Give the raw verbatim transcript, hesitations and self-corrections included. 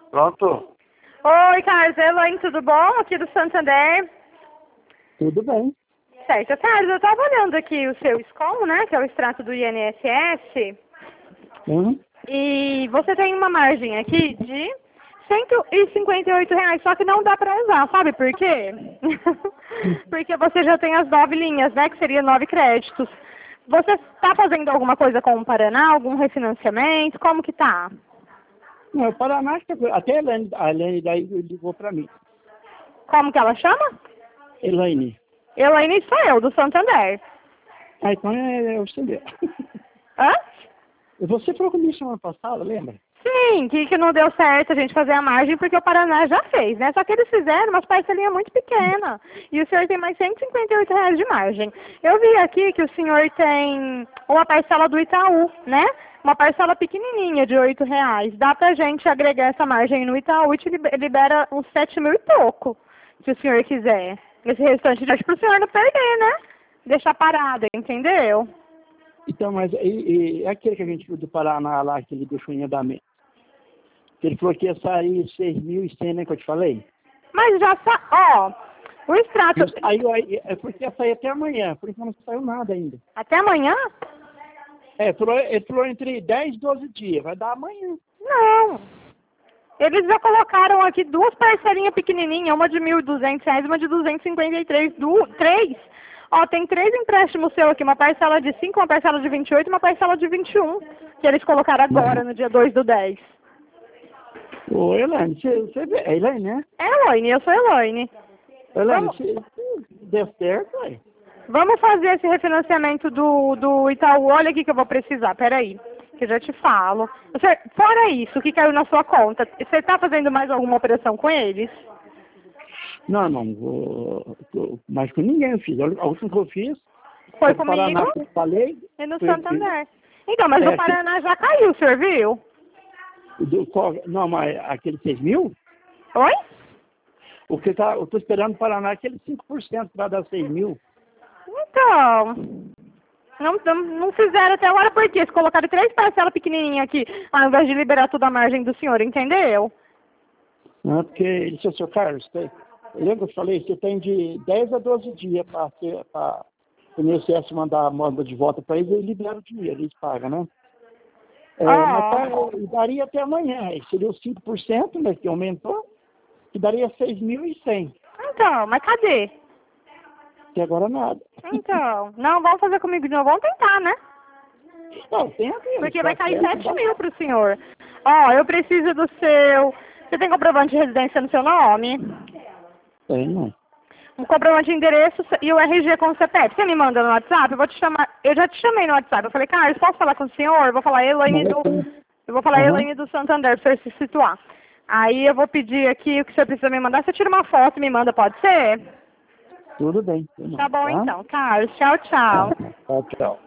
Pronto? Oi, Carlos, Elaine, tudo bom? Aqui do Santander. Tudo bem. Certo, Carlos, eu estava olhando aqui o seu SCOM, né, que é o extrato do I N S S, Uhum. e você tem uma margem aqui de cento e cinquenta e oito reais, só que não dá para usar, sabe por quê? Porque você já tem as nove linhas, né, que seria nove créditos. Você está fazendo alguma coisa com o Paraná, algum refinanciamento? Como que tá? Não, o Paraná, até a Elaine, a Elaine daí ligou para mim. Como que ela chama? Elaine. Elaine sou eu, do Santander. Ah, então é, é você mesmo. Hã? Você falou comigo semana passada, lembra? Sim, que, que não deu certo a gente fazer a margem porque o Paraná já fez, né? Só que eles fizeram umas parcelinhas muito pequenas. E o senhor tem mais cento e cinquenta e oito reais de margem. Eu vi aqui que o senhor tem uma parcela do Itaú, né? Uma parcela pequenininha de oito reais. Dá pra gente agregar essa margem no Itaú e te libe- libera uns sete mil e pouco, se o senhor quiser. Esse restante deixa pro senhor não perder, né? Deixar parada, entendeu? Então, mas e, e, é aquele que a gente viu do Paraná lá, que ele deixou em andamento. Que ele falou que ia sair seis mil e cem, né, que eu te falei? Mas já sa... Ó, o extrato... Aí, aí é porque ia sair até amanhã, por isso não saiu nada ainda. Até amanhã? É, falou, ele falou entre dez e doze dias, vai dar amanhã. Não. Eles já colocaram aqui duas parcelinhas pequenininhas, uma de mil e duzentos reais e uma de duzentos e cinquenta e três. Du... Três? Ó, tem três empréstimos seus aqui, uma parcela de cinco, uma parcela de vinte e oito e uma parcela de vinte e um, que eles colocaram agora, no dia dois do dez. Ô, Elaine, você, você vê, é Elaine, né? É, Elaine, eu sou Elaine. Elaine, Vamos, você deu certo, aí. vamos fazer esse refinanciamento do, do Itaú. Olha aqui que eu vou precisar, peraí, que eu já te falo. Você, fora isso, o que caiu na sua conta, você está fazendo mais alguma operação com eles? Não, não, vou, vou- mas com ninguém eu fiz. A última que eu fiz Foi do Paraná comigo que eu te falei. e no Foi, foi, Santander. Então, mas é, o Paraná já caiu, o senhor viu? do, qual- não, mas aquele seis mil? Oi? O que tá, eu estou esperando o Paraná aquele cinco por cento para dar seis mil. Então, não, não, não fizeram até agora por quê? Eles colocaram três parcelas pequenininhas aqui, ao invés de liberar toda a margem do senhor, entendeu? Não, porque ele disse, seu Carlos, tem, lembra que eu falei, você tem de dez a doze dias para o I N S S mandar a moda de volta para eles, eles liberam o dinheiro, eles pagam, né? É, Ah. mas tá, daria até amanhã, aí seria os cinco por cento, né, que aumentou, que daria seis mil e cem. Então, mas cadê? Até agora nada. Então, não, vamos fazer comigo de novo, vamos tentar, né? Não, tem aqui. Porque vai cair sete mil pro senhor. Ó, eu preciso do seu... Você tem comprovante de residência no seu nome? Tem, não. Um comprovante de endereço e o R G com o C P F. Você me manda no WhatsApp? Eu vou te chamar... Eu já te chamei no WhatsApp. Eu falei, Carlos, posso falar com o senhor? Eu vou falar Elaine do... Eu vou falar Uhum. Elaine do Santander, pra você se situar. Aí eu vou pedir aqui o que você precisa me mandar. Você tira uma foto e me manda, pode ser? Tudo bem. Tá bom, então. Carlos, tchau, tchau. Tá, tchau.